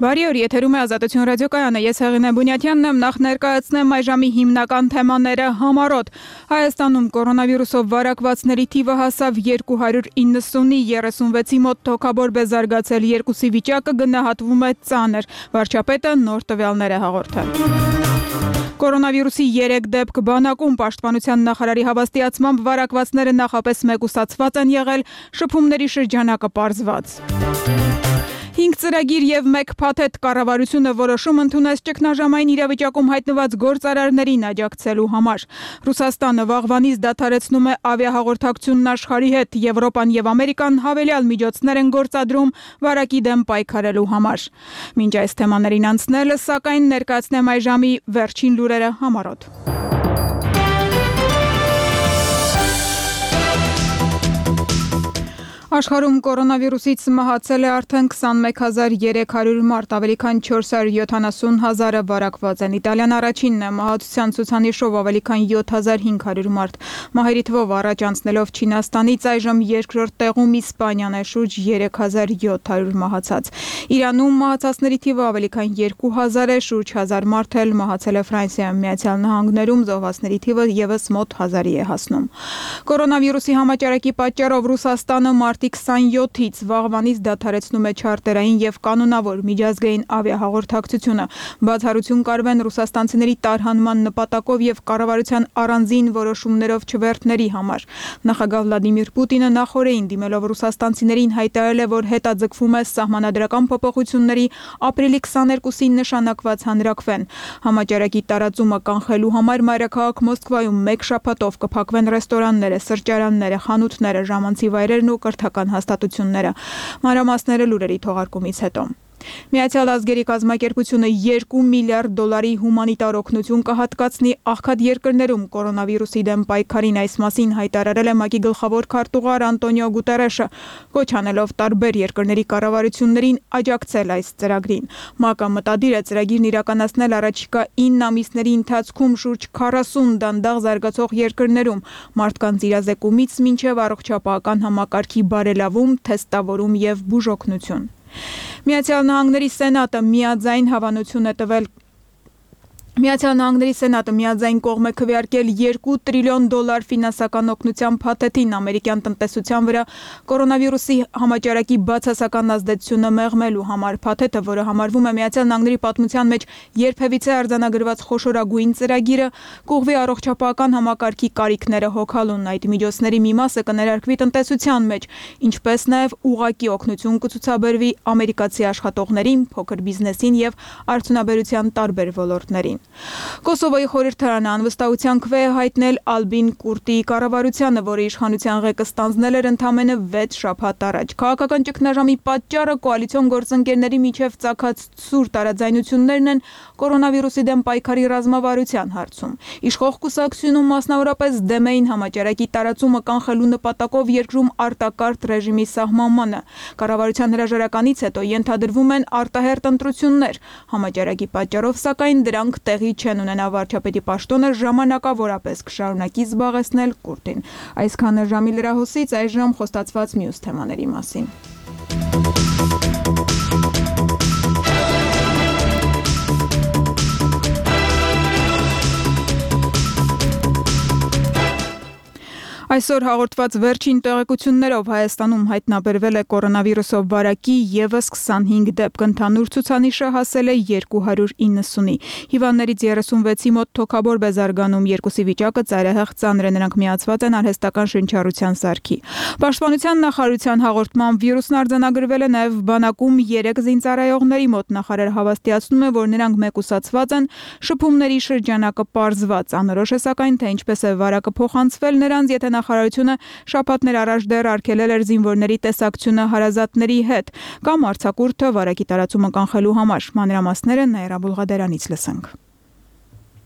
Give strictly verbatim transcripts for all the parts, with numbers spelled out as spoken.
Բարի օր, եթերում է Ազատություն ռադիոկայանը, ես Հեղինե Բունյաթյանն եմ, նախ ներկայացնեմ այժմի հիմնական թեմաները համառոտ։ Հայաստանում կորոնավիրուսով վարակվածների թիվը հասավ երկու հարյուր իննսունի, երեսունվեցի մոտ թոքաբոր է զարգացել, երկուսի վիճակը գնահատվում է ծանր, վարչապետը նոր տվյալներ է հաղորդել։ Կորոնավիրուսի երեք դեպք բանակում, պաշտպանության նախարարի հավաստիացմամբ վարակվածները նախապես մեկուսացված են եղել, շփումների շրջանակը պարզված։ Հինգ ծրագիր և մեկ փաթեթ կառավարությունը որոշում ընդունեց ճգնաժամային իրավիճակում հայտնված գործարարներին աջակցելու համար։ Ռուսաստանը վաղվանից դադարեցնում է ավիահաղորդակցությունն աշխարհի հետ, Եվրոպան և Ամերիկան հավելյալ միջոցներ են գործադրում վարակի դեմ պայքարելու համար։ Մինչ այս թեմաներին անցնելը, սակայն ներկայացնեմ այժմի վերջին լուրերը համառոտ։ Աշխարհում կորոնավիրուսից մահացել է արդեն քսանմեկ հազար երեք հարյուր մարդ, ավելի քան չորս հարյուր յոթանասուն հազարը վարակված են։ Իտալիան առաջինն է, մահացության ցուցանիշով ավելի քան յոթ հազար հինգ հարյուր մարդ։ Մահերի թվով առաջ անցնելով Չինաստանից, այժմ երկրորդ տեղում Իսպանիան է, շուրջ երեք հազար յոթ հարյուր մահացած։ Իրանում մահացածների թիվը ավելի քան երկու հազար է, շուրջ հազար մարդ էլ մահացել է Ֆրանսիայում, Միացյալ Նահանգներում զոհվածների թիվը ևս մոտ հազարի է հասնում։ Կորոնավիրուսի համաճարակի պատճառով Ռուսաստանը մարտի քսանյոթից վաղվանից դադարեցնում է չարտերային և կանոնավոր միջազգային ավիահաղորդակցությունը։ Բացառություն կարվեն ռուսաստանցիների տարհանման նպատակով և կառավարության առանձին որոշումներով չվերթների համար։ Նախագահ Վլադիմիր Պուտինը նախօրեին դիմելով ռուսաստանցիներին հայտարարել է, որ հետաձգվում է սահմանադրական փոփոխությունների ապրիլի քսաներկուսին նշանակված հանրաքվեն։ Համաճարակի տարածումը կանխելու համար մայրաքաղաք Մոսկվայում մեկ շաբաթով կփակվեն ռեստորանները, սրճարանները, խանութները, ժամանցի վայրերն ու կրթական հաստատությունները։ Մանրամասները լուրերի թողարկումից հետո։ Միացյալ ազգերի կազմակերպությունը երկու միլիարդ դոլարի հումանիտար օգնություն կհատկացնի աղքատ երկրներում կորոնավիրուսի դեմ պայքարին, այս մասին հայտարարել է ՄԱԿ-ի գլխավոր քարտուղար Անտոնիո Գուտերեշը, կոչ անելով տարբեր երկրների կառավարություններին աջակցել այս ծրագրին։ ՄԱԿ-ը մտադիր է ծրագիրն իրականացնել առաջիկա ինը ամիսների ընթացքում շուրջ քառասուն դանդաղ զարգացող երկրներում, մարդկանց իրազեկումից մինչև առողջապահական համակարգի բարելավում, թեստավորում և բուժօգնություն։ Միացյալ Նահանգների Սենատը միաձայն հավանություն է տվել Միացյալ Նահանգների Սենատը միաձայն կողմ է քվեարկել երկու տրիլիոն դոլար ֆինանսական օգնության փաթեթին ամերիկյան տնտեսության վրա կորոնավիրուսի համաճարակի բացասական ազդեցությունը մեղմելու համար։ Փաթեթը, որը համարվում է Միացյալ Նահանգների պատմության մեջ երբևիցե արձանագրված խոշորագույն ծրագիրը, կուղղվի առողջապահական համակարգի կարիքները հոգալուն։ Այդ միջոցների մի մասը կներարկվի տնտեսության մեջ, ինչպես նաև ուղղակի օգնություն կցուցաբերվի ամերիկացի աշխատողներին, փոքր բիզնեսին և արդյունաբերության տարբեր ոլորտներին։ Կոսովոյի խորհրդարանը անվստահության քվե է հայտնել Ալբին Կուրտիի կառավարությանը, որը իշխանության ղեկը ստանձնել էր ընդամենը վեց շաբաթ առաջ։ Քաղաքական ճգնաժամի պատճառը կոալիցիոն գործընկերների միջև ծագած սուր տարաձայնություններն են կորոնավիրուսի դեմ պայքարի ռազմավարության հարցում։ Իշխող կուսակցությունում մասնավորապես դեմ էին համաճարակի տարածումը կանխելու նպատակով երկրում արտակարգ ռեժիմի սահմանմանը։ Կառավարության հրաժարականից հետո ենթադրվում են արտահերթ ընտրություններ։ Համաճարակի պատճառով, սակայն, դրանք տեղի չեն ունենա, վարչապետի պաշտոնը ժամանակավորապես կշարունակի զբաղեցնել Կուրտին։ Այսքանը ժամի լրահոսից, այժմ խոստացված մյուս թեմաների մասին։ Այսօր հաղորդված վերջին տեղեկություններով Հայաստանում հայտնաբերվել է կորոնավիրուսով վարակի ևս քսանհինգ դեպք, ընդհանուր ցուցանիշը հասել է երկու հարյուր իննսունի։ Հիվանդներից երեսունվեցի մոտ թոքաբոր է զարգանում, երկուսի վիճակը ծայրահեղ ծանր է, նրանք միացված են արհեստական շնչառության սարքի։ Պաշտպանության նախարարության հաղորդմամբ վիրուսն արձանագրվել է նաև բանակում երեք զինծառայողների մոտ։ Նախարարը հավաստիացնում է, որ նրանք մեկուսացված են, շփումների շրջանակը պարզված։ Անորոշ է սակայն, թե ինչպես է վարակը փոխանցվել նրանց, եթե նախարարությունը շաբաթներ առաջ դեռ արգելել էր զինվորների տեսակցությունը հարազատների հետ կամ արձակուրդը վարակի տարածումը կանխելու համար։ Մանրամասները Նաիրա Բուլղադերանից լսենք։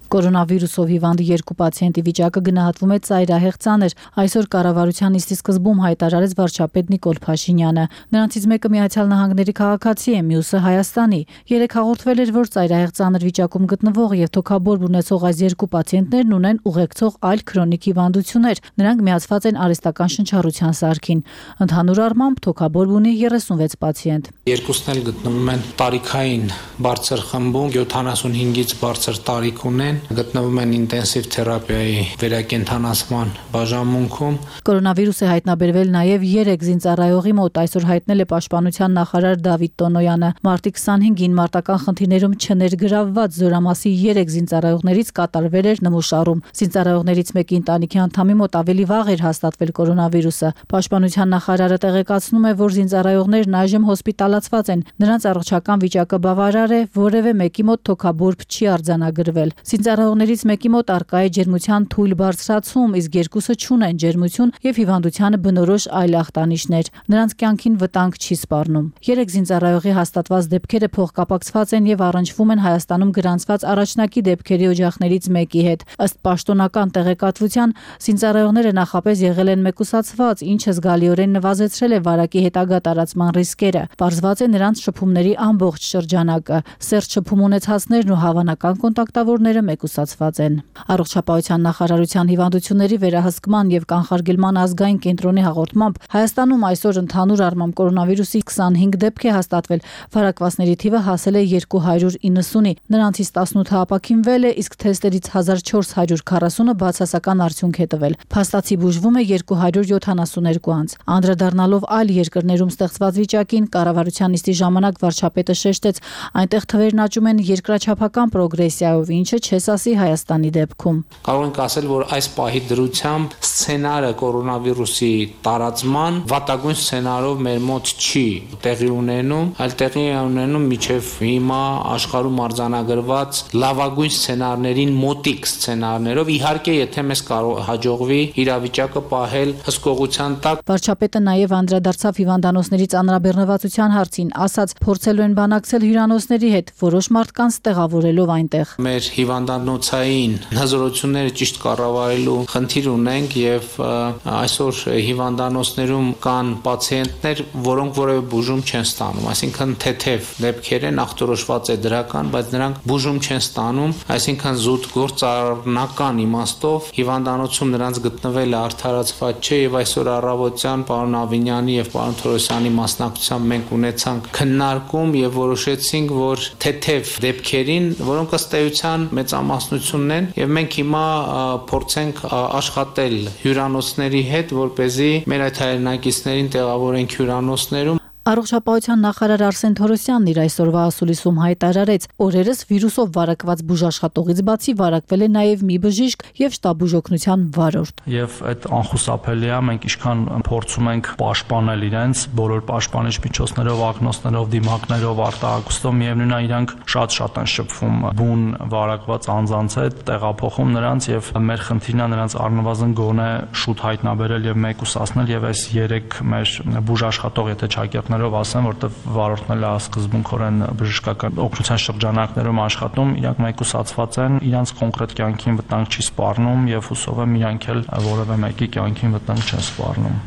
Կորոնավիրուսով հիվանդ երկու պացիենտի վիճակը գնահատվում է ծայրահեղ ծանր, այսօր կառավարության նիստի սկզբում հայտարարեց վարչապետ Նիկոլ Փաշինյանը։ Նրանցից մեկը Միացյալ Նահանգների քաղաքացի է, մյուսը Հայաստանի։ Երեկ հաղորդվել էր, որ ծայրահեղ ծանր վիճակում գտնվող եւ թոքաբորբ ունեցող այս երկու պացիենտներն ունեն ուղեկցող այլ քրոնիկ հիվանդություններ։ Նրանք միացված են արհեստական շնչառության սարքին։ Ընդհանուր առմամբ թոքաբորբ ունի երեսունվեց պացիենտ։ Երկուսն էլ գտնվում են տարիքային բարձր խմբում, յոթանասունհինգից բարձր տարիք ունեն, գտնվում են ինտենսիվ թերապիայի վերակենդանացման բաժանմունքում։ Կորոնավիրուս է հայտնաբերվել նաև երեք զինծառայողի մոտ, այսօր հայտնել է Պաշտպանության նախարար Դավիթ Տոնոյանը։ Մարտի քսանհինգին մարտական խնդիրներում չներգրավված Զորամասի երեք զինծառայողներից կատարվել էր նմուշառում։ Զինծառայողներից մեկի ընտանիքի անդամի մոտ ավելի վաղ էր հաստատվել կորոնավիրուսը։ Պաշտպանության նախարարը տեղեկացնում է, որ զինծառայողներն այժմ հոսպիտալացված են։ Նրանց առողջական վիճակը բավարար է, որևէ մեկի մոտ թոքաբորբ չի արձանագրվել։ Զինծառայողներից մեկի մոտ առկա է ջերմության թույլ բարձրացում, իսկ երկուսը չունեն ջերմություն եւ հիվանդությանը բնորոշ այլ ախտանիշներ։ Նրանց կյանքին վտանգ չի սպառնում։ Երեք զինծառայողի հաստատված դեպքերը փոխկապակցված են եւ առնչվում են Հայաստանում գրանցված առաջնակի դեպքերի օջախներից մեկի հետ։ Ըստ պաշտոնական տեղեկատվության, զինծառայողները նախապես եղել են մեկուսացված, ինչը զգալիորեն նվազեցրել է վարակի հետագա տարածման ռիսկերը։ Պարզված է նրանց շփումների ամբողջ շրջանակը։ Սերտ շփում ունեցածներն ու հավանական կոնտակտավորները մեկուսացված են։ Առողջապահության նախարարության հիվանդությունների վերահսկման եւ կանխարգելման ազգային կենտրոնի հաղորդմամբ Հայաստանում այսօր ընդհանուր առմամբ կորոնավիրուսի քսանհինգ դեպք է հաստատվել։ Վարակվածների թիվը հասել է երկու հարյուր իննսունի, նրանցից տասնութը ապաքինվել է, իսկ թեստերից հազար չորս հարյուր քառասունը բացասական արդյունք է տվել։ Փաստացի բուժվում է երկու հարյուր յոթանասուներկու անձ։ Անդրադառնալով այլ երկրներում ստեղծված վիճակին, կառավարության նիստի ժամանակ վարչապետը շեշտեց, այնտեղ թվերն աճում են երկրաչափական պրոգրեսիայով, ինչը չես ասի Հայաստանի դեպքում։ Կարող ենք ասել, որ այս պահի դրությամբ սցենարը կորոնավիրուսի տարածման վատագույն սցենարով մեր մոտ չի տեղի ունենում, այլ տեղի է ունենում միջև հիմա աշխարհում արձանագրված լավագույն սցենարներին մոտիկ սցենարներով, իհարկե, եթե մեզ կարող հաջողվի իրավիճակը պահել հսկողության տակ։ Վարչապետը նաև անդրադարձավ հիվանդանոցների ծանրաբեռնվածության հարցին, ասաց, փորձելու են բանակցել հյուրանոցների հետ, որոշ մարդկանց տեղավորելով այնտեղ։ Մեր հիվանդանոցային հզորությունները ճիշտ կառավարելու խնդիր ունենք եւ այսօր հիվանդանոցներում կան պացիենտներ, որոնք որևէ բուժում չեն ստանում, այսինքն թեթև դեպքեր են, ախտորոշված է դրական, բայց նրանք բուժում չեն ստանում, այսինքն զուտ գործառնական իմաստով հիվանդանոցում նրանց գտնվելը արդարացված չէ եւ այսօր առավոտյան պարոն Ավինյանի եւ պարոն Թորոսյանի մասնակցությամբ մենք ունեցանք քննարկում եւ որոշեցինք, որ թեթև դեպքերին, որոնք ըստ էության մեծամասնությունն են եւ մենք հիմա փորձենք աշխատել հյուրանոցների հետ, որպեսզի մեր այդ հայրենակիցներին տեղավորենք հյուրանոցներում։ Առողջապահության նախարար Արսեն Թորոսյանն իր այսօրվա ասուլիսում հայտարարեց, օրերս վիրուսով վարակված բուժաշխատողից բացի վարակվել է նաև մի բժիշկ եւ շտաբ բուժօգնության վարորդ։ Եվ այդ անխուսափելի է, մենք ինչքան փորձում ենք պաշտպանել իրենց բոլոր պաշտպանիչ միջոցներով, ակնոցներով, դիմակներով, արտահայտությամբ, միևնույն է, իրանք շատ-շատ են շփվում բուն վարակված անձանց հետ, տեղափոխում նրանց եւ մեր խնդիրն է նրանց առնվազն գոնե շուտ հայտնաբերել եւ մեկուսացնել եւ այս երեք մեր բուժաշխատող, եթե չակերտներ ասեմ, որտեղ վարորդն էլ սկզբունքորեն բժշկական օգնության շրջանակներում աշխատում, իրանք մեկուսացված են, իրանք կոնկրետ կյանքին վտանգ չի սպառնում եւ հուսով եմ իրանք էլ որևէ մեկի կյանքին վտանգ չեն սպառնում։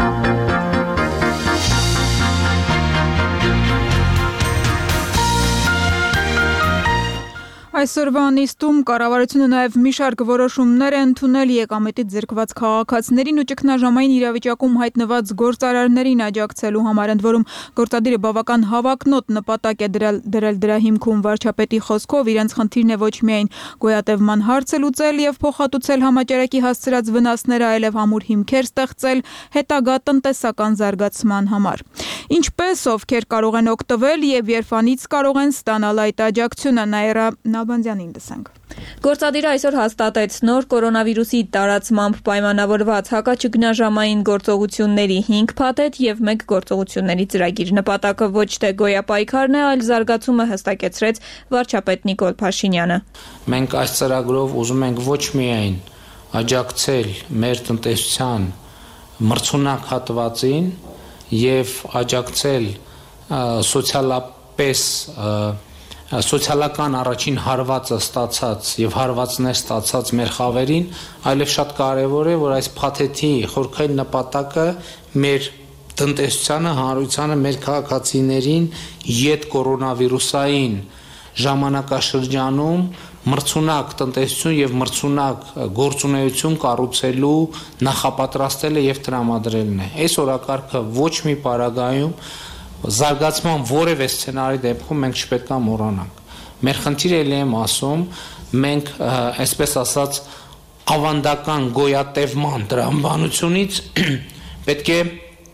Այսօրվա նիստում կառավարությունը նաև մի շարք որոշումներ է ընդունել եկամետից զրկված քաղաքացիներին ու ճգնաժամային իրավիճակում հայտնված գործարարներին աջակցելու համար, ընդ որում գործադիրը բավական հավակնոտ նպատակ է դրել դրա հիմքում վարչապետի խոսքով իրենց խնդիրն է ոչ միայն գոյատևման հարցը լուծել եւ փոխհատուցել համաճարակի հասցրած վնասները, այլև ամուր հիմքեր ստեղծել հետագա տնտեսական զարգացման համար։ Ինչպես ովքեր կարող են օգտվել եւ երբանից կարող են ստանալ այդ աջակցությունը, Նաիրա Նաբանդյանին լսենք։ Գործադիրը այսօր հաստատեց նոր կորոնավիրուսի տարածմամբ պայմանավորված հակաճգնաժամային գործողությունների հինգ փաթեթ եւ մեկ գործողությունների ծրագիր։ Նպատակը ոչ թե գոյապայքարն է, այլ զարգացումը, հստակեցրեց վարչապետ Նիկոլ Փաշինյանը։ Մենք այս ծրագրով ուզում ենք ոչ միայն աջակցել մեր տնտեսության մրցունակ հատվածին եւ աջակցել սոցիալապես սոցիալական առաջին հարվածը ստացած եւ հարվածներ ստացած մեր խավերին, այլև շատ կարեւոր է, որ այս փաթեթի խորքային նպատակը մեր տնտեսությանը, հանրությանը, մեր քաղաքացիներին յետ կորոնավիրուսային ժամանակաշրջանում մրցունակ տնտեսություն եւ մրցունակ գործունեություն կառուցելու նախապատրաստելը եւ տրամադրելն է։ Այս օրակարգը ոչ մի պարագայում զարգացման որևէ սցենարի դեպքում մենք չպետք է մոռանանք։ Մեր խնդիրը ելի եմ ասում, մենք այսպես ասած ավանդական գոյատևման տրամաբանությունից պետք է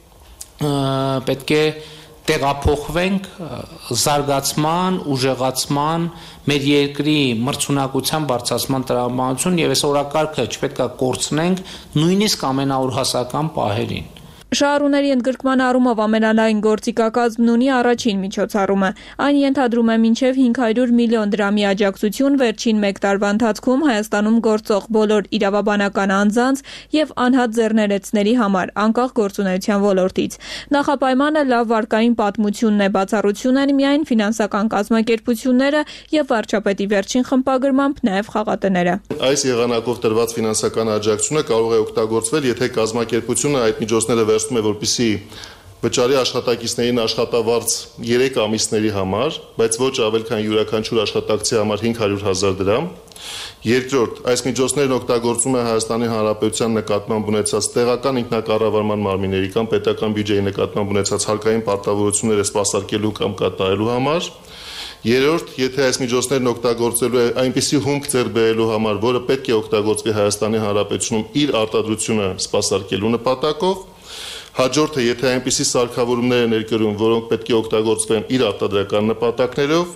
պետք է տեղափոխվենք զարգացման, ուժեղացման, մեր երկրի մրցունակության բարձրացման տրամաբանություն եւ այս օրակարգը չպետք է կորցնենք նույնիսկ ամենաուրհասական պահերին։ Շահառուների ընդգրկման առումով ամենալայն գործիքակազմն ունի առաջին միջոցառումը։ Այն ենթադրում է մինչև հինգ հարյուր միլիոն դրամի աջակցություն վերջին մեկ տարվա ընթացքում Հայաստանում գործող բոլոր իրավաբանական անձանց եւ անհատ ձեռներեցների համար, անկախ գործունեության ոլորտից։ Նախապայմանը լավ վարկային պատմությունն է, բացառություն են միայն ֆինանսական կազմակերպությունները եւ վարչապետի վերջին խմբագրմամբ նաեւ խաղատները։ Այս եղանակով տրված ֆինանսական աջակցությունը կարող է օգտագործվել, եթե կազմակերպությունը այդ միջոցները վերցնում է, որպեսզի վճարի աշխատակիցներին աշխատավարձ երեք ամիսների համար, բայց ոչ ավել քան յուրաքանչյուր աշխատակցի համար հինգ հարյուր հազար դրամ։ Երկրորդ, այս միջոցներն օգտագործում է Հայաստանի Հանրապետության նկատմամբ ունեցած տեղական ինքնակառավարման մարմինների կամ պետական բյուջեի նկատմամբ ունեցած հարկային պարտավորությունները սպասարկելու կամ կատարելու համար։ Երրորդ, եթե այս միջոցներն օգտագործելու է այնպիսի հումք ձեռք բերելու համար, որը պետք է օգտագործվի Հայաստանի Հանրապետությունում իր արտադրությունը սպասարկելու նպատակով։ Հաջորդը, եթե այնպիսի սարքավորումներ են ներկրում, որոնք պետք է օգտագործվեն իր արտադրական նպատակներով,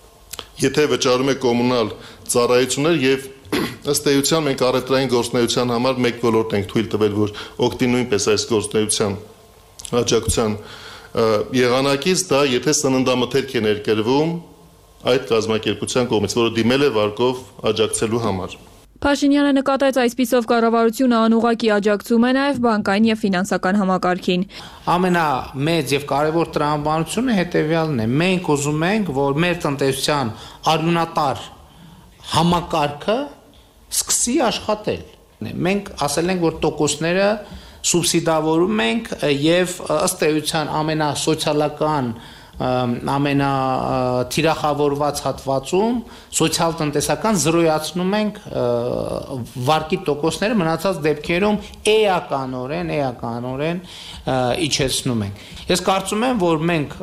եթե վճարում է կոմունալ ծառայություններ եւ ըստ էության մենք առևտրային գործունեության համար մեկ ոլորտ ենք թույլ տվել, որ օգտի նույնպես այս գործունեության աջակցության եղանակից, դա եթե սննդամթերք է ներկրվում այդ կազմակերպության կողմից, որը դիմել է վարկով աջակցելու համար։ Փաշինյանը նկատեց այսպիսով կառավարությունը անուղղակի աջակցում է նաև բանկային եւ ֆինանսական համակարգին։ Ամենամեծ եւ կարեւոր տրամաբանությունը հետեւյալն է. մենք ուզում ենք, որ մեր տնտեսության արյունատար համակարգը սկսի աշխատել։ Մենք ասել ենք, որ տոկոսները սուբսիդավորում ենք եւ ըստ էության ամենասոցիալական ամենաթիրախավորված հատվածում սոցիալ-տնտեսական զրոյացնում ենք վարկի տոկոսները, մնացած դեպքերում էականորեն, էականորեն իջեցնում ենք։ Ես կարծում եմ, որ մենք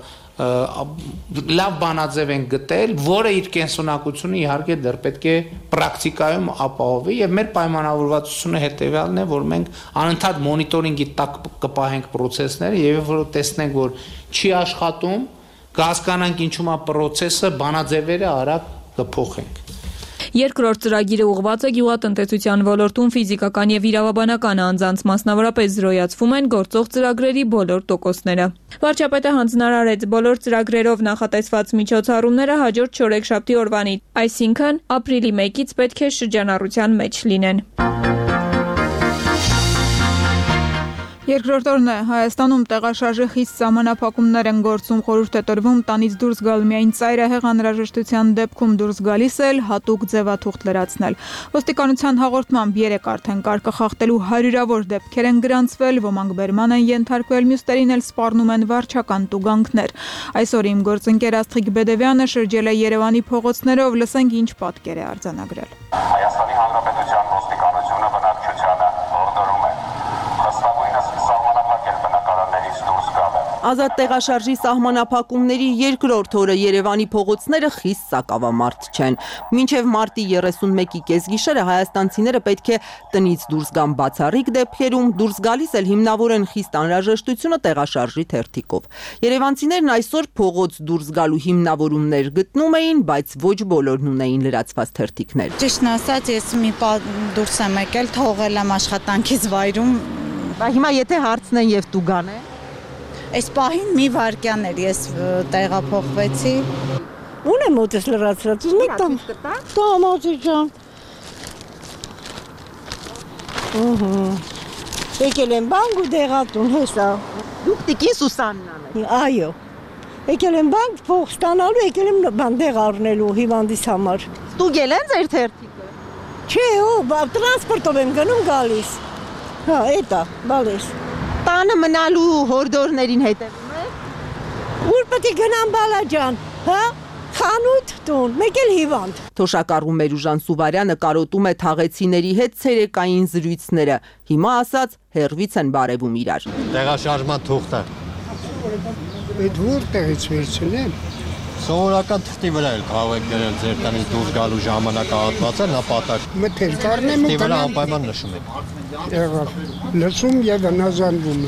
լավ բանաձև ենք գտել, որը իր կենսունակությունը իհարկե դեռ պետք է պրակտիկայում ապահովի եւ մեր պայմանավորվածությունը հետեւյալն է, որ մենք անընդհատ մոնիտորինգի տակ կպահենք process-ները եւ երբ որ տեսնենք, որ չի աշխատում, կհասկանանք ինչու՞ է process-ը, բանաձևերը արագ կփոխենք։ Երկրորդ ծրագիրը ուղղված է գյուղատնտեսության ոլորտում ֆիզիկական եւ իրավաբանական անձանց, մասնավորապես զրոյացվում են գործող ծրագրերի բոլոր տոկոսները։ Վարչապետը հանձնարարեց բոլոր ծրագրերով նախատեսված միջոցառումները հաջորդ չորեքշաբթի օրվանից, այսինքն ապրիլի մեկից պետք է շրջանառության մեջ լինեն։ Երկրորդ օրն է Հայաստանում տեղաշարժի խիստ սահմանափակումներ են գործում, խորհուրդ է տրվում տանից դուրս գալ միայն ծայրահեղ անհրաժեշտության դեպքում դուրս գալիս էլ հատուկ ձևաթուղթ լրացնել։ Ոստիկանության հաղորդմամբ երեք արդեն կարգը խախտելու հարյուրավոր դեպքեր են գրանցվել, ոմանք բերման են ենթարկվել, մյուսներին էլ սպառնում են վարչական տուգանքներ։ Այսօր իմ գործընկեր Աստղիկ Բեդևյանը շրջել է Երևանի փողոցներով, լսենք ինչ պատկեր է արձանագրել։ Հայաստանի Հանրապետության ոստիկանությունը բնակչությանը հորդորում է հստակույնս սահմանափակել բնակարաններից դուրս գալը։ Ազատ տեղաշարժի սահմանափակումների երկրորդ օրը Երևանի փողոցները խիստ սակավամարդ չեն։ Մինչև մարտի երեսունմեկի կեսգիշերը հայաստանցիները պետք է տնից դուրս գան բացառիկ դեպքերում, դուրս գալիս էլ հիմնավորեն խիստ անհրաժեշտությունը տեղաշարժի թերթիկով։ Երևանցիներն այսօր փողոց դուրս գալու հիմնավորումներ գտնում էին, բայց ոչ բոլորն ունեին լրացված թերթիկներ։ Ճիշտն ասած, ես մի պա դուրս եմ եկել, թողել եմ աշխատանքից վայրում։ Հիմա եթե հարցնեն եւ տուգան է։ Այս պահին մի վարկյան էր ես տեղափոխվեցի։ Ունեմ մոտս լրացրած, ուզում Դա մոծի ջան։ Ահա։ Եկել եմ բանկ ու դեղատուն, հեսա։ Դուք տիկին Սուսաննան եք։ Այո։ Եկել եմ բանկ փող ստանալու, եկել եմ բան դեղ առնելու հիվանդիս համար։ Ստուգել են ձեր թերթիկը։ Չէ, ու տրանսպորտով եմ գնում գալիս։ Հա, էտա, բալես։ Տանը մնալու հորդորներին հետևում եք։ Ուր պետք է գնամ բալաջան, հա։ Խանութ տուն, մեկ էլ հիվանդ։ Թոշակառու Մերուժան Սուվարյանը կարոտում է թաղեցիների հետ ցերեկային զրույցները։ Հիմա ասած հերվից են բարևում իրար։ Տեղաշարժման թուղթը։ Այդ որտեղից վերցնեմ։ Սովորական թղթի վրա էլ կարող եք գրել ձեր տնից դուրս գալու ժամանակահատվածը նպատակ։ Մթել կառնեմ ու վրա անպայման նշում եք։ Եղավ։ Լսում եւ հնազանդվում։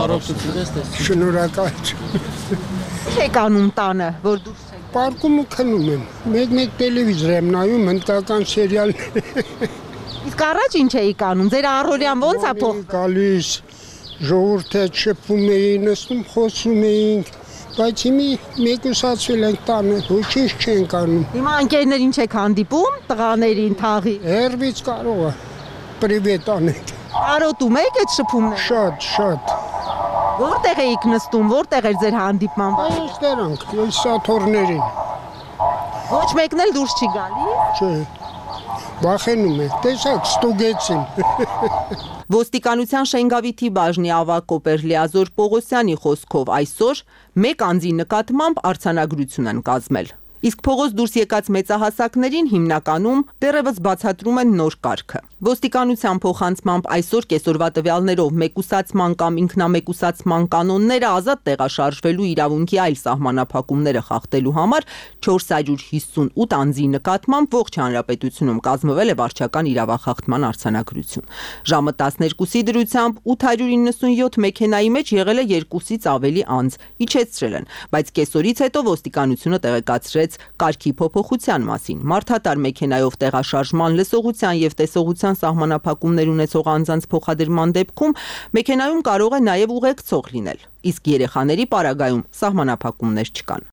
Շնորհակալ։ Եք անում տանը, որ դուրս Պարկում ու քնում եմ, մեկ-մեկ տելևիզոր եմ նայում, հնդկական սերիալներ։ Իսկ առաջ ինչ էիք անում, ձեր առօրյան ոնց է փոխ։ Գալիս, ժողովուրդը շփվում էին, նստում խոսում էինք, բայց հիմի մեկուսացվել ենք տանը, ոչինչ չենք անում։ Հիմա ընկերներ ինչ եք հանդիպում, տղաներին, թաղի։ Հերվից կարող է, պրիվետ անենք։ Կարոտում եք այդ շփումները։ Շատ, շատ։ Որտեղ էիք նստում, որտեղ էր ձեր հանդիպման վայրը։ Այստեղ ենք, այս սաթորներին։ Ոչ մեկն էլ դուրս չի գալիս։ Չէ։ Վախենում եք, տեսակ ստուգեցին։ Ոստիկանության Շենգավիթի բաժնի ավագ կոպեր Լիազոր Պողոսյանի խոսքով այսօր մեկ անձի նկատմամբ արձանագրություն են կազմել։ Իսկ փողոց դուրս եկած մեծահասակներին հիմնականում դեռևս բացատրում են նոր կարգը։ Ոստիկանության փոխանցմամբ այսօր կեսօրվա տվյալներով մեկուսացման կամ ինքնամեկուսացման կանոնները ազատ տեղաշարժվելու իրավունքի այլ սահմանափակումները խախտելու համար չորս հարյուր հիսունութ անձի նկատմամբ ողջ հանրապետությունում կազմվել է վարչական իրավախախտման արձանագրություն։ Ժամը տասներկուսի դրությամբ ութ հարյուր իննսունյոթ մեքենայի մեջ եղել է երկուսից ավելի անձ, իջեցրել են, բայց կեսօրից հետո ոստիկանությունը տեղեկացրեց կարգի փոփոխության մասին։ Մարդատար մեքենայով տեղաշարժման լսողության եւ տեսողության սահմանափակումներ ունեցող անձանց փոխադրման դեպքում մեքենայում կարող է նաեւ ուղեկցող լինել, իսկ երեխաների պարագայում սահմանափակումներ չկան։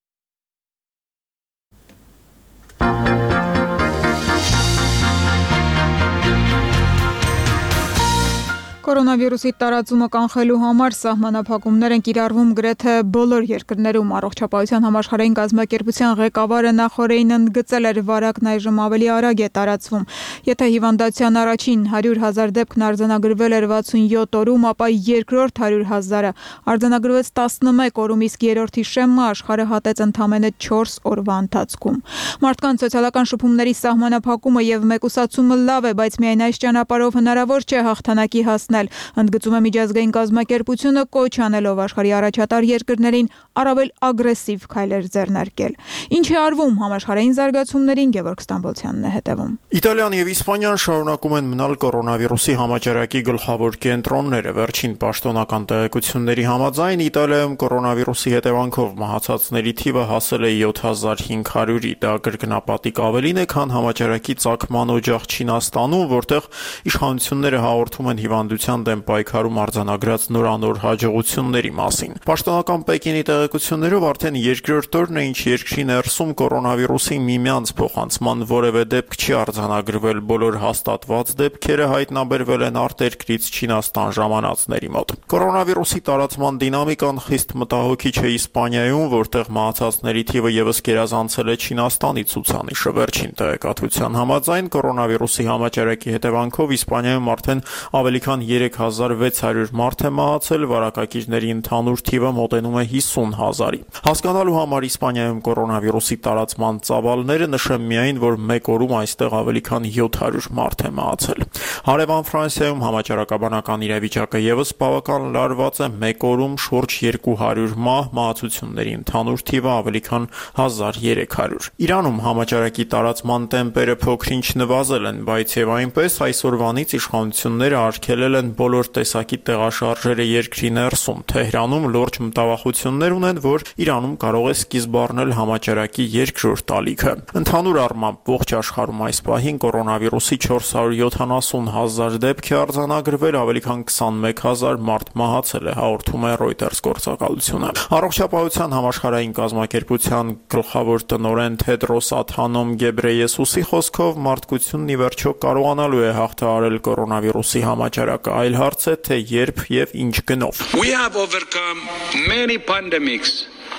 Կորոնավիրուսի տարածումը կանխելու համար սահմանափակումներ են կիրառվում գրեթե բոլոր երկրներում։ Առողջապահության համաշխարհային կազմակերպության ղեկավարը նախորդին ընդգծել էր վարակն այժմ ավելի արագ է տարածվում։ Եթե հիվանդության առաջին հարյուր հազար դեպքն արձանագրվել էր վաթսունյոթ օրում, ապա երկրորդ հարյուր հազարը արձանագրվեց տասնմեկ օրում, իսկ երրորդի շեմը աշխարհը հատեց ընդամենը չորս օրվա ընթացքում։ Մարդկանց սոցիալական շփումների սահմանափակումը եւ մեկուսացումը լավ է, բայց միայն այս ճանապարհով հնարավոր չէ հաղթանակի հասնել։ Ընդգծում է միջազգային կազմակերպությունը կոչ անելով աշխարհի առաջատար երկրներին առավել ագրեսիվ քայլեր ձեռնարկել։ Ինչ է արվում համաշխարհային զարգացումներին, Գևորգ Ստամբոլցյանն է հետևում։ Իտալիան եւ Իսպանիան շարունակում են մնալ կորոնավիրուսի համաճարակի գլխավոր կենտրոնները։ Վերջին պաշտոնական տեղեկությունների համաձայն Իտալիայում կորոնավիրուսի հետևանքով մահացածների թիվը հասել է յոթ հազար հինգ հարյուրի, դա կրկնապատիկ ավելին է, քան համաճարակի ծագման օջախ Չինաստանում, որտեղ իշխանությունները հաղորդում են հիվանդության դեմ պայքարում արձանագրած նորանոր հաջողությունների մասին։ Պաշտոնական Պեկինի տեղեկություններով արդեն երկրորդ օրն է, ինչ երկրի ներսում կորոնավիրուսի միմյանց փոխանցման որևէ դեպք չի արձանագրվել, բոլոր հաստատված դեպքերը հայտնաբերվել են արտերկրից Չինաստան ժամանածների մոտ։ Կորոնավիրուսի տարածման դինամիկան խիստ մտահոգիչ է Իսպանիայում, որտեղ մահացածների թիվը եւս գերազանցել է Չինաստանի ցուցանիշը։ Վերջին տեղեկատվության համաձայն կորոնավիրուսի համաճարակի հետևանքով Իսպանիայում արդեն ավելի քան երեք հազար վեց հարյուր մարդ է մահացել, վարակակիրների ընդհանուր թիվը մոտենում է հիսուն հազարի։ Հասկանալու համար Իսպանիայում կորոնավիրուսի տարածման ծավալները նշեմ միայն, որ մեկ օրում այստեղ ավելի քան յոթ հարյուր մարդ է մահացել։ Հարևան Ֆրանսիայում համաճարակաբանական իրավիճակը եւս բավական լարված է, մեկ օրում շուրջ երկու հարյուր մահ, մահացությունների ընդհանուր թիվը ավելի քան հազար երեք հարյուր։ Իրանում համաճարակի տարածման տեմպերը փոքրինչ նվազել են, բայց եւ այնպես այսօրվանից իշխանությունները արգելել են բոլոր տեսակի տեղաշարժերը երկրի ներսում։ Թեհրանում լուրջ մտավախություններ ունեն, որ Իրանում կարող է սկիզբ առնել համաճարակի երկրորդ ալիքը։ Ընդհանուր առմամբ ողջ աշխարհում այս պահին կորոնավիրուսի չորս հարյուր յոթանասուն հազար դեպք է արձանագրվել, ավելի քան քսանմեկ հազար մարդ մահացել է, հաղորդում է Reuters գործակալությունը։ Առողջապահության համաշխարհային կազմակերպության գլխավոր տնօրեն Թեդրոս Ադհանոմ Գեբրեյեսուսի խոսքով մարդկությունն ի վերջո կարողանալու է հաղթահարել կորոնավիրուսի համաճարակը, այլ հարց է, թե երբ եւ ինչ գնով։ We have overcome many pandemics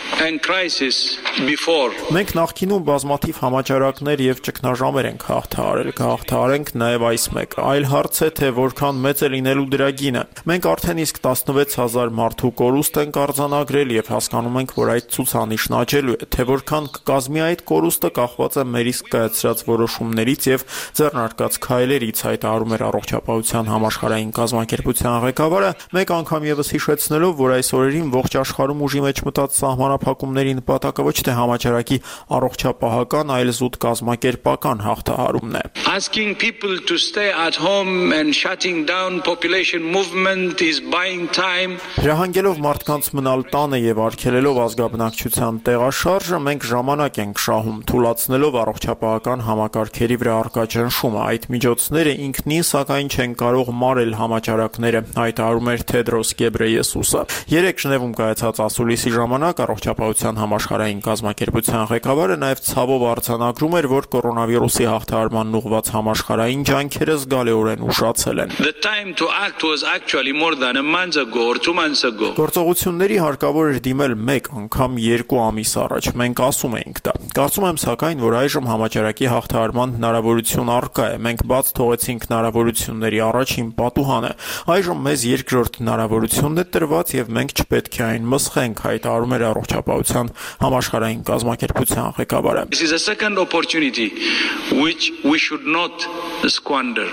and crisis before. Մենք նախկինում բազմաթիվ համաճարակներ եւ ճգնաժամեր ենք հաղթահարել, կհաղթահարենք նաեւ այս մեկը։ Այլ հարց է, թե որքան մեծ է լինելու դրա գինը։ Մենք արդեն իսկ տասնվեց հազար մարդու կորուստ ենք արձանագրել եւ հասկանում ենք, որ այդ ցուցանիշն աճելու է, թե որքան կկազմի այդ կորուստը կախված է մեր իսկ կայացրած որոշումներից եւ ձեռնարկած քայլերից, հայտարարում էր Առողջապահության համաշխարհային կազմակերպության ղեկավարը, մեկ անգամ եւս հիշեցնելով, որ այս օրերին ողջ աշխարհում ուժի մեջ մտած սահմանափակումների նպատակը ոչ թե համաճարակի առողջապահական, այլ զուտ կազմակերպական հաղթահարումն է։ Asking people to stay at home and shutting down population movement is buying time. Հրահանգելով մարդկանց մնալ տանը եւ արգելելով ազգաբնակչության տեղաշարժը, մենք ժամանակ ենք շահում, թույլատնելով առողջապահական համակարգերի վրա առկա ճնշումը։ Այդ միջոցները ինքնին սակայն չեն կարող մարել համաճարակները, հայտարարում էր Թեդրոս Գեբրեյեսուսը։ Երեք Ժնևում կայացած ասուլիսի ժամանակ Առողջապահության համաշխարհային կազմակերպության ղեկավարը նաև ցավով արձանագրում էր, որ կորոնավիրուսի հաղթահարման ուղղված համաշխարհային ջանքերը զգալիորեն ուշացել են։ The time to act was actually more than a month ago or two months ago. Գործողությունների հարկավոր էր դիմել մեկ անգամ երկու ամիս առաջ։ Մենք ասում էինք դա։ Կարծում եմ սակայն, որ այժմ համաճարակի հաղթահարման հնարավորություն առկա է։ Մենք բաց թողեցինք հնարավորությունների առաջին պատուհանը։ Այժմ մեզ երկրորդ հնարավորությունն է տրված եւ մենք չպետք է այն մսխենք, հայտարարում էր Առողջապահության համաշխարհային կազմակերպության ղեկավարը։ This is a second opportunity which we should not squander.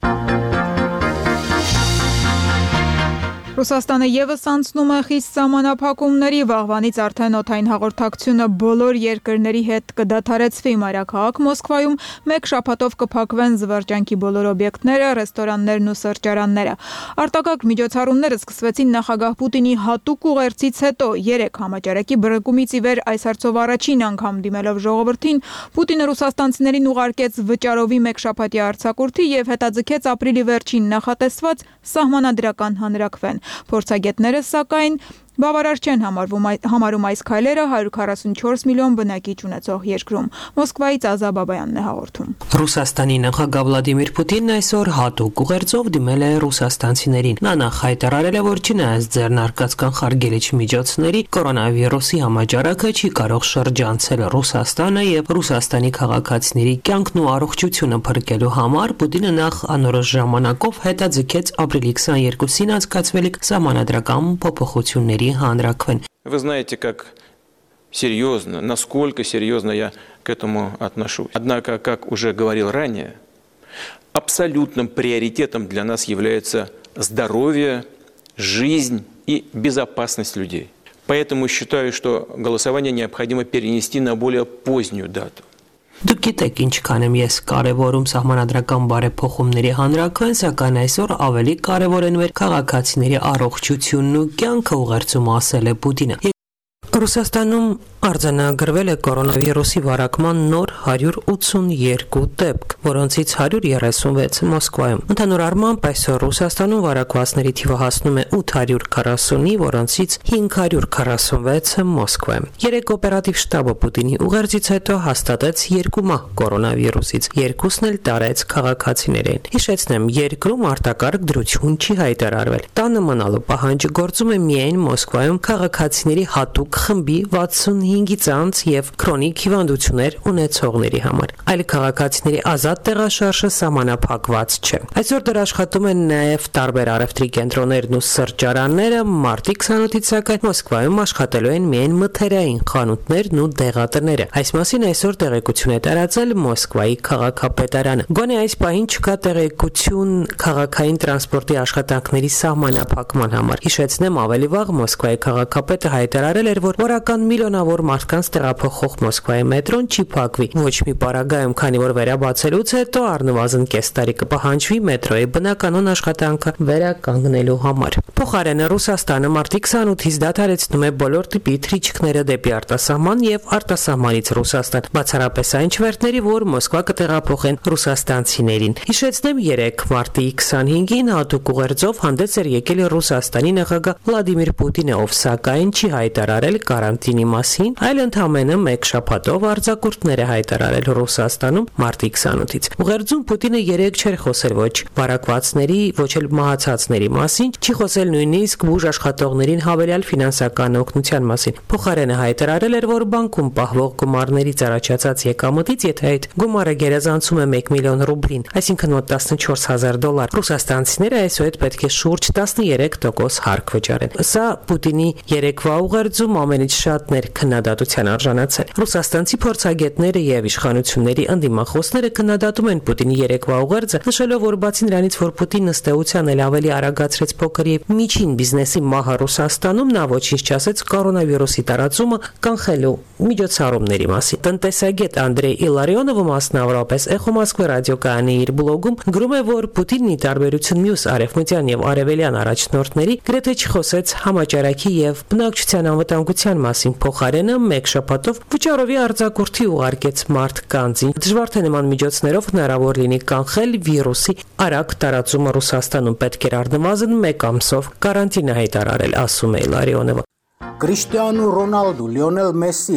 Ռուսաստանը եւս անցնում է խիստ սահմանափակումների, վաղվանից արդեն օդային հաղորդակցությունը բոլոր երկրների հետ կդադարեցվի։ Մայրաքաղաք Մոսկվայում մեկ շաբաթով կփակվեն զվարճանքի բոլոր օբյեկտները, ռեստորաններն ու սրճարանները։ Արտակարգ միջոցառումները սկսվեցին նախագահ Պուտինի հատուկ ուղերձից հետո։ Երեք համաճարակի բռնկումից ի վեր այս հարցով առաջին անգամ դիմելով ժողովրդին, Պուտինը ռուսաստանցիներին ուղարկեց վճարովի մեկ շաբաթյա արձակուրդի եւ հետաձգեց ապրիլի վերջին նախատեսված սահմանադրական հանրաքվեն։ Փորձագետները սակայն բավարար չեն համարվում համարում այս քայլերը հարյուր քառասունչորս միլիոն բնակիչ ունեցող երկրում։ Մոսկվայից Ազա Բաբայանն է հաղորդում։ Ռուսաստանի նախագահ Վլադիմիր Պուտինն այսօր հատուկ ուղերձով դիմել է ռուսաստանցիներին։ Նա նախ հայտարարել է, որ չնայած ձեռնարկած կանխարգելիչ միջոցների, կորոնավիրուսի համաճարակը չի կարող շրջանցել Ռուսաստանը եւ Ռուսաստանի քաղաքացիների կյանքն ու առողջությունը փրկելու համար Պուտինը նախ անորոշ ժամանակով հետաձգեց ապրիլի քսաներկուսին անցկացվելիք սահմանադրական փոփոխությունների Вы знаете, как серьезно, насколько серьезно я к этому отношусь. Однако, как уже говорил ранее, абсолютным приоритетом для нас является здоровье, жизнь и безопасность людей. Поэтому считаю, что голосование необходимо перенести на более позднюю дату. Դուք գիտեք ինչքան եմ ես կարևորում սահմանադրական բարեփոխումների հանրաքվեն, սակայն այսօր ավելի կարևոր են մեր քաղաքացիների առողջությունն ու կյանքը, ուղերձում ասել է Պուտինը։ Ռուսաստանում արձանագրվել է կորոնավիրուսի վարակման նոր հարյուր ութսունյոթ դեպք, որոնցից հարյուր երեսունվեցը Մոսկվայում։ Ընդհանուր առմամբ այսօր Ռուսաստանում վարակվածների թիվը հասնում է ութ հարյուր քառասունի, որոնցից հինգ հարյուր քառասունվեցը Մոսկվայում։ Երեք օպերատիվ շտաբը Պուտինի ուղերձից հետո հաստատեց երկու մահ կորոնավիրուսից, երկուսն էլ տարեց քաղաքացիներին։ Հիշեցնեմ, երկրում արտակարգ դրություն չի հայտարարվել։ Տանը մնալու պահանջը գործում է միայն Մոսկվայում քաղաքացիների հատուկ խմբի վաթսունհինգից անց եւ քրոնիկ հիվանդություններ ունեցողների համար։ Այլ քաղաքացիների ազատ տեղաշարժը սահմանափակված չէ։ Այսօր դեռ աշխատում են նաեւ տարբեր առևտրի կենտրոններն ու սրճարանները, մարտի քսանութից սակայն Մոսկվայում աշխատելու են միայն մթերային խանութներն ու դեղատները։ Այս մասին այսօր տեղեկություն է տարածել Մոսկվայի քաղաքապետարանը։ Գոնե այս պահին չկա տեղեկություն քաղաքային տրանսպորտի աշխատանքների սահմանափակման համար։ Հիշեցնեմ, ավելի վաղ Մոսկվայի քաղաքապետը հայտարարել էր, որ որական միլիոնավոր մարդկանց տեղափոխող Մոսկվայի մետրոն չի փակվի։ Ոչ մի պարագայում, քանի որ վերաբացելուց հետո առնվազն կես տարի կպահանջվի մետրոյի բնականոն աշխատանքը վերականգնելու համար։ Փոխարենը Ռուսաստանը մարտի քսանութից դադարեցնում է բոլոր տիպի թռիչքները դեպի արտասահման եւ արտասահմանից Ռուսաստան, բացառապես այն չվերթների, որ Մոսկվա կտեղափոխեն ռուսաստանցիներին։ Հիշեցնեմ, երեք մարտի քսանհինգին հատուկ ուղերձով հանդես էր եկել Ռուսաստանի նախագահ Վլադիմիր Պուտինը, ով սակայն չի հայտարարել կարանտինի մասին մասին, այլ ընդամենը մեկ շաբաթով արձակուրդներ է հայտարարել Ռուսաստանում մարտի քսանութից։ Ուղերձում Պուտինը երեք չէր խոսել ոչ վարակվածների, ոչ էլ մահացածների մասին, չի խոսել նույնիսկ բուժ աշխատողներին հավելյալ ֆինանսական օգնության մասին։ Փոխարենը հայտարարել էր, որ բանկում պահվող գումարներից առաջացած եկամտից, եթե այդ գումարը գերազանցում է մեկ միլիոն ռուբլին, այսինքն մոտ տասնչորս հազար դոլար, ռուսաստանցիները այսուհետ պետք է շուրջ տասներեք տոկոս հարկ վճարեն։ Սա Պուտինի երեկվա ուղերձում ամենից շատն էր քննադատության արժանացել։ Ռուսաստանցի փորձագետները եւ իշխանությունների ընդդիմախոսները քննադատում են Պուտինի երեկվա ուղերձը, նշելով, որ բացի նրանից, որ Պուտինն ըստ էության էլ ավելի արագացրեց փոքր եւ միջին բիզնեսի մահը Ռուսաստանում, նա ոչինչ չասեց կորոնավիրուսի տարածումը կանխելու միջոցառումների մասին։ Տնտեսագետ Անդրեյ Իլարիոնովը մասնավորապես Էխո Մոսկվա ռադիոկայանի իր բլոգում գրում է, որ Պուտինն ի տարբերություն մյուս արևմտյան եւ արևելյան առաջնորդների գրեթե չխոսեց համաճարակի եւ բնակչության անվտանգության մասին, փոխարենը մեկ շաբաթով վճարովի արձակուրդի ուղարկեց մարդկանցին։ Դժվար թե նման միջոցներով հնարավոր լինի կանխել վիրուսի արագ տարածումը Ռուսաստանում, պետք էր առնվազն մեկ ամսով կարանտինը հայտարարել, ասում է Իլարիոնովը։ Կրիշտիանու Ռոնալդու, Լիոնել Մեսսի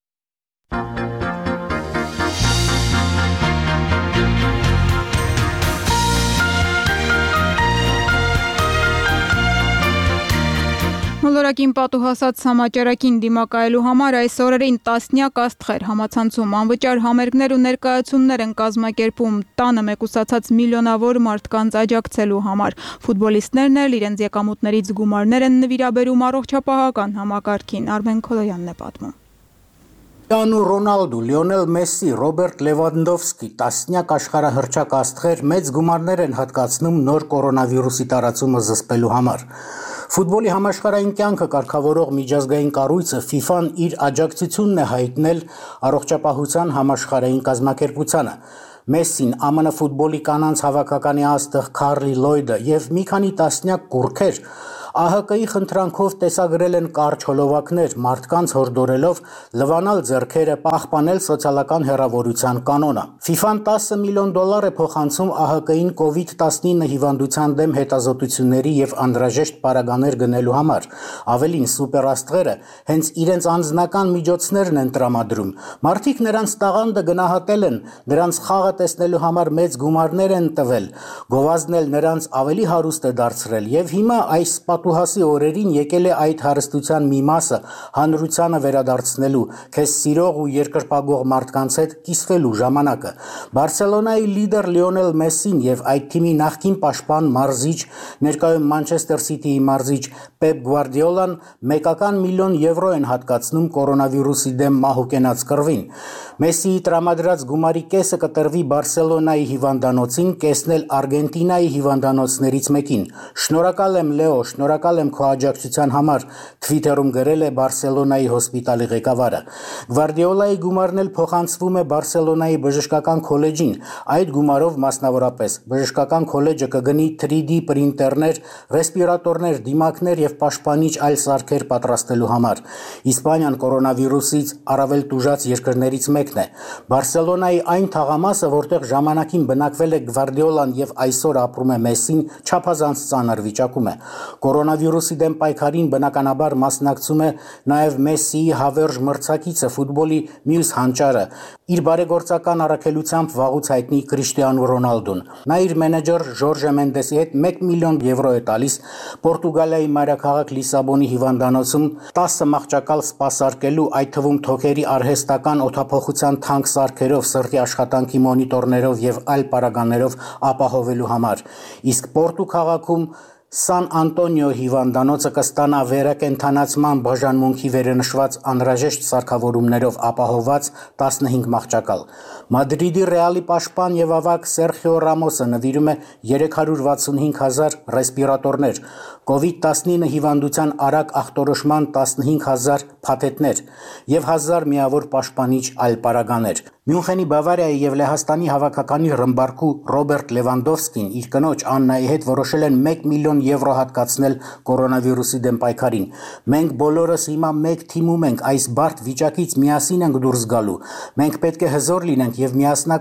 Մոլորակին պատուհասած համաճարակին դիմակայելու համար այս օրերին տասնյակ աստղեր համացանցում անվճար համերգներ ու ներկայացումներ են կազմակերպում տանը մեկուսացած միլիոնավոր մարդկանց աջակցելու համար։ Ֆուտբոլիստներն էլ իրենց եկամուտներից գումարներ են նվիրաբերում առողջապահական համակարգին։ Արմեն Քոլոյանն է պատմում։ Կրիշտիանու Ռոնալդու, Լիոնել Մեսսի, Ռոբերտ Լևանդովսկի, տասնյակ աշխարհահռչակ աստղեր մեծ գումարներ են հատկացնում նոր կորոնավիրուսի տարածումը զսպելու համար։ Ֆուտբոլի համաշխարհային կյանքը կարգավորող միջազգային կառույցը ֆիֆան իր աջակցությունն է հայտնել առողջապահության համաշխարհային կազմակերպությանը։ Մեսսին, Ա M N ֆուտբոլի կանանց հավաքականի աստղ Քարլի Լոյդը եւ մի քանի տասնյակ կուռքեր Ա Հ Կ-ի խնդրանքով տեսագրել են կարճ հոլովակներ, մարդկանց հորդորելով լվանալ ձեռքերը, պահպանել սոցիալական հեռավորության կանոնը։ ֆիֆան տասը միլիոն դոլար է փոխանցում Ա Հ Կ-ին կովիդ տասնինը հիվանդության դեմ հետազոտությունների եւ անհրաժեշտ պարագաներ գնելու համար։ Ավելին, սուպերաստղերը հենց իրենց անձնական միջոցներն են տրամադրում։ Մարդիկ նրանց տաղանդը գնահատել են, նրանց խաղը տեսնելու համար մեծ գումարներ են տվել, գովազդն էլ նրանց ավելի հարուստ է դարձրել եւ հիմա այս պատուհասի օրերին եկել է այդ հարստության մի մասը հանրությանը վերադարձնելու, քեզ սիրող ու երկրպագող մարդկանց հետ կիսվելու ժամանակը։ Բարսելոնայի լիդեր Լիոնել Մեսսին եւ այդ թիմի նախկին պաշտպան մարզիչ, ներկայում Մանչեսթեր Սիթիի մարզիչ Պեպ Գվարդիոլան մեկական միլիոն եվրո են հատկացնում կորոնավիրուսի դեմ մահուկենաց կռվին։ Մեսսիի տրամադրած գումարի կեսը կտրվի Բարսելոնայի հիվանդանոցին, կեսն էլ Արգենտինայի հիվանդանոցներից մեկին։ Շնորհակալ եմ Լեո, շնորհակալ եմ քո աջակցության համար, Թվիթերում գրել է Բարսելոնայի հոսպիտալի ղեկավարը։ Գվարդիոլայի գումարն էլ փոխանցվում է Բարսելոնայի բժշկական քոլեջին։ Այդ գումարով մասնավորապես բժշկական քոլեջը կգնի թրի դի պրինտերներ, ռեսպիրատորներ, դիմակներ եւ պաշտպանիչ այլ սարքեր պատրաստելու համար։ Իսպանիան կորոնավիրուսից առավել տուժած երկրներից մեկն է։ Բարսելոնայի այն թաղամասը, որտեղ ժամանակին բնակվել է Գվարդիոլան եւ այսօր ապրում է Մեսսին, չափազանց ծանր վիճակում է։ Կորոնավիրուսի դեմ պայքարին բնականաբար մասնակցում է նաեւ Մեսսիի հավերժ մրցակիցը ֆուտբոլի մյուս հանճարը, իր բարեգործական առաքելությամբ վաղուց հայտնի Կրիշտիանու Ռոնալդուն։ Նա իր մենեջեր Ժորժե Մենդեսի հետ մեկ միլիոն եվրո է տալիս Պորտուգալիայի մայրաքաղաք Լիսաբոնի հիվանդանոցում տասը մահճակալ սպասարկելու, այդ թվում թոքերի արհեստական օդափոխության թանկ սարքերով, սրտի աշխատանքի մոնիտորներով եւ այլ պարագաներով ապահովելու համար։ Իսկ Պորտու քաղաքում Սան Անտոնիո հիվանդանոցը կստանա վերակենդանացման բաժանմունքի վերենշված անհրաժեշտ սարքավորումներով ապահովված տասնհինգ մահճակալ։ Մադրիդի Ռեալի պաշտպան եւ ավագ Սերխիո Ռամոսը նվիրում է երեք հարյուր վաթսունհինգ հազար ռեսպիրատորներ, կովիդ տասնինը հիվանդության արագ ախտորոշման տասնհինգ հազար փաթեթներ եւ հազար միավոր պաշտպանիչ այլ պարագաներ։ Մյունխենի Բավարիայի եւ Լեհաստանի հավաքականի ռմբարկու Ռոբերտ Լևանդովսկին իր կնոջ Աննայի հետ որոշել են մեկ միլիոն եվրո հատկացնել կորոնավիրուսի դեմ պայքարին։ Մենք բոլորս հիմա մեկ թիմում ենք, այս բարդ վիճակից միասին ենք դուրս գալու։ Մենք պետք է հզոր լինենք եւ միասնական,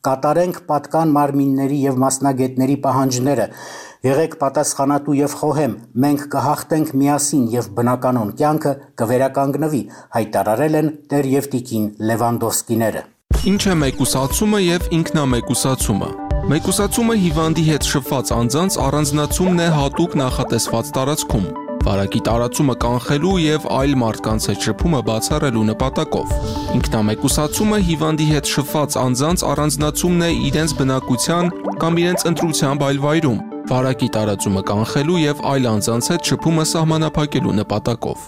Կատարենք պատկան մարմինների եւ մասնագետների պահանջները։ Եղեք պատասխանատու եւ խոհեմ, մենք կհաղթենք միասին եւ բնականոն կյանքը կվերականգնվի, հայտարարել են Տեր եւ Տիկին Լևանդովսկիները։ Ինչ է մեկուսացումը եւ ինքնամեկուսացումը։ Մեկուսացումը հիվանդի հետ շփված անձանց առանձնացումն է հատուկ նախատեսված տարածքում, վարակի տարածումը կանխելու եւ այլ մարդկանց հետ շփումը բացառելու նպատակով։ Ինքնամեկուսացումը հիվանդի հետ շփված անձանց առանձնացումն է իրենց բնակության կամ իրենց ընտրությամբ այլ վայրում, վարակի տարածումը կանխելու եւ այլ անձանց հետ շփումը սահմանափակելու նպատակով։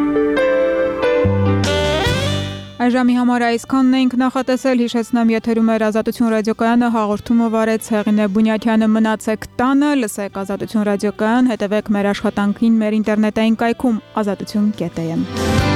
Այժմի համար այսքանն ենք նախատեսել, հիշեցնեմ եթերում էր Ազատություն ռադիոկայանը, հաղորդումը վարեց Հեղինե Բունյաթյանը, մնացեք տանը, լսեք Ազատություն ռադիոկայան, հետևեք մեր աշխատանքին մեր ինտերնետային կայքում ազատություն կետ է եմ։